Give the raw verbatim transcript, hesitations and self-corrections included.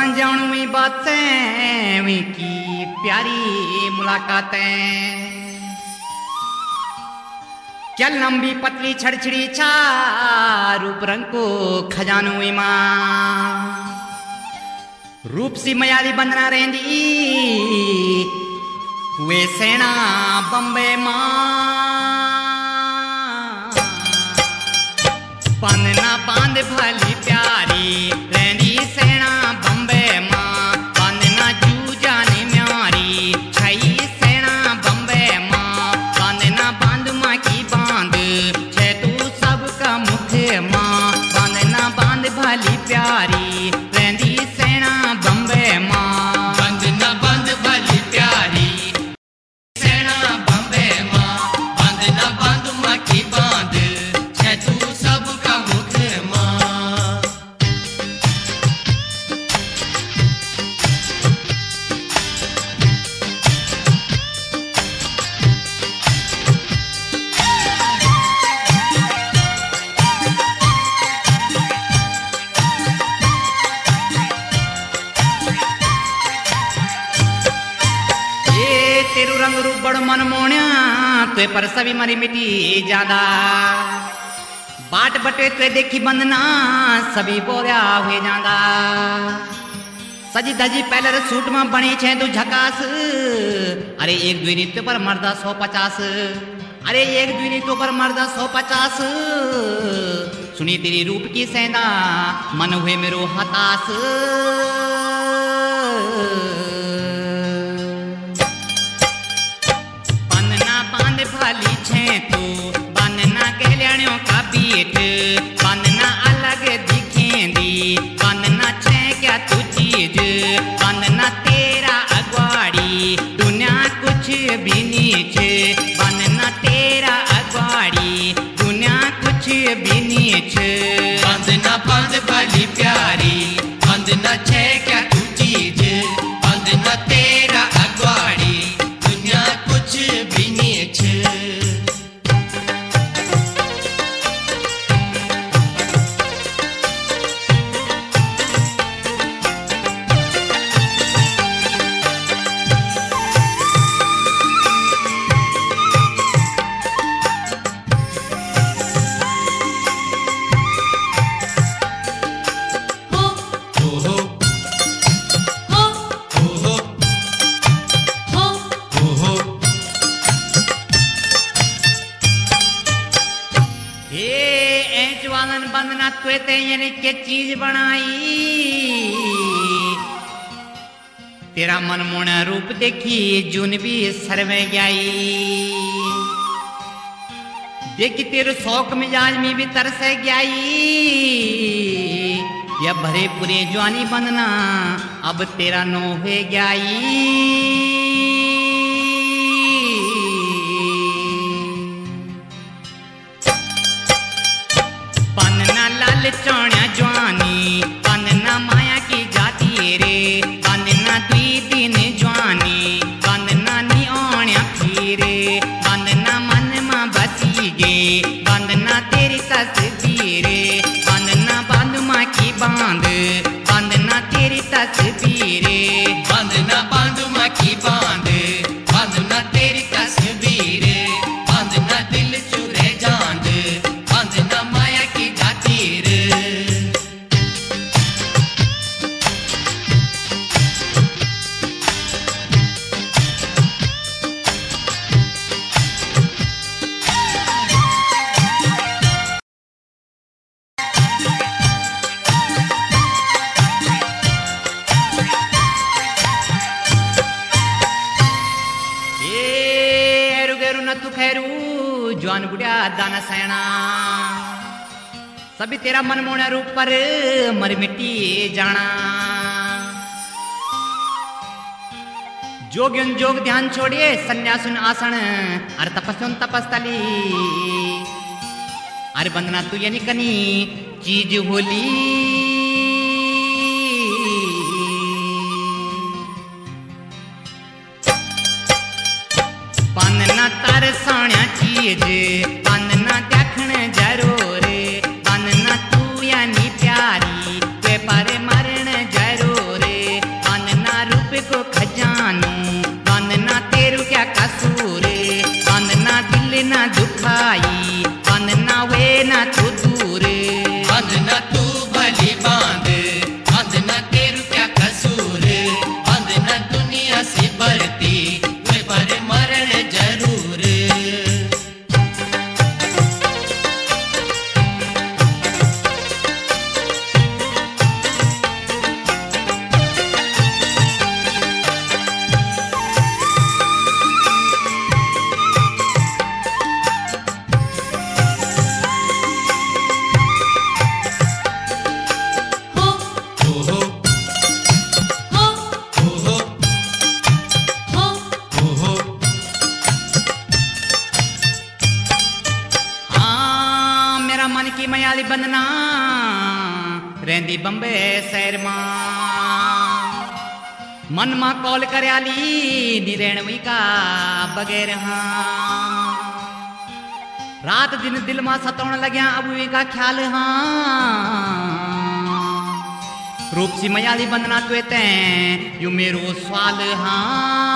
जानू में बातें वी की प्यारी मुलाकातें, क्या लंबी पतली छड़छड़ी छा रूप रंग को खजानू मां, रूप सी मयाली बंदना रेंदी वे सेना बम्बे मां, बांधना बांध भली प्यारी रेंदी सेना बम्बे मां, बांधना जूजानी म्यारी छई सेना बम्बे मां, बांधना बांध मां की बांध छे तू सबका मुख मां, बांधना बांध भली प्यारी रेंदी सेना बम्बे मां, बांधना बांध भली प्यारी सेना बम्बे मां, बांधना बांध मां की बांध छे तू सबका मुख मां। तेरू रंग रूप बड़ मन मोण्या ते पर सभी मरी मिटी ज्यादा, बाट बटे ते देखी बंदना सभी बोलिया हुए जांदा, सजी धजी पहले सूट में बनी छे तू झकास, अरे एक दुई नृत्य पर मर्दा सौ पचास, अरे एक दुई नृत्य पर मर्दा सौ पचास, सुनी तेरी रूप की सेना मन हुए मेरो हताश, भली छे तू बांधना गहलियाणियों का बीट, बांधना अलग दिखेंदी, बांधना छे क्या तू चीज, बांधना तेरा अगवाड़ी दुनिया कुछ भी नीचे, बांधना तेरा अगवाड़ी दुनिया कुछ भी नीचे, बांधना बांध भली प्यारी बांधना छे क्या तू चीज, बांधना तेरा अगवाड़ी दुनिया कुछ भी नीचे। बंदना तुए ते यानी के चीज बनाई, तेरा मन मोना रूप देखी जून भी सरवे गई, देखी तेरे शौक मिजाज में भी तरसे गई, या भरे पूरे जवानी बंदना अब तेरा नो हो गई, चौण्या जवानी बांधना माया की जाती रे, बांधना दुई दिन जवानी बांधना नी ओण्या फिरे, बांधना मन में बसी गे बांधना तेरी तस्वीरे, बांधना बांध माँ की बांध बांधना तेरी तस्वीरे, बांधना बांध माँ की बांध बांधना तेरी तस्वीरे, बांधना दिल चुरे जांद बांधना माया की जाती रे। जवान बुढ़िया दाना सैना सभी तेरा मन मोना रूप पर मर मिट्टी जाना, जोग्युन जोग ध्यान छोड़िए संन्यासुन आसन अर तपस्युन तपस्थली, अरे बंदना तू यानी कनी चीज होली, बांधना तार सोण्या चीज बांधना देखण जरूर, बांधना तू यानी प्यारी वे पर मरण जरूर, ना दुखाई बंद ना वे ना तू दूर बंद न तू भली बांध बंद न तेरू क्या कसूर बंद न दुनिया से बढ़ती वे पर मरण जरूर मन की मयाली बंदना रेंदी बंबे शहर मां मन मां कॉल करयाली निरेणवी का बगैर हाँ रात दिन दिल मां सताउण लग्या अब का ख्याल हाँ रूप सी मयाली बंदना तुए तैं यू मेरो सवाल हाँ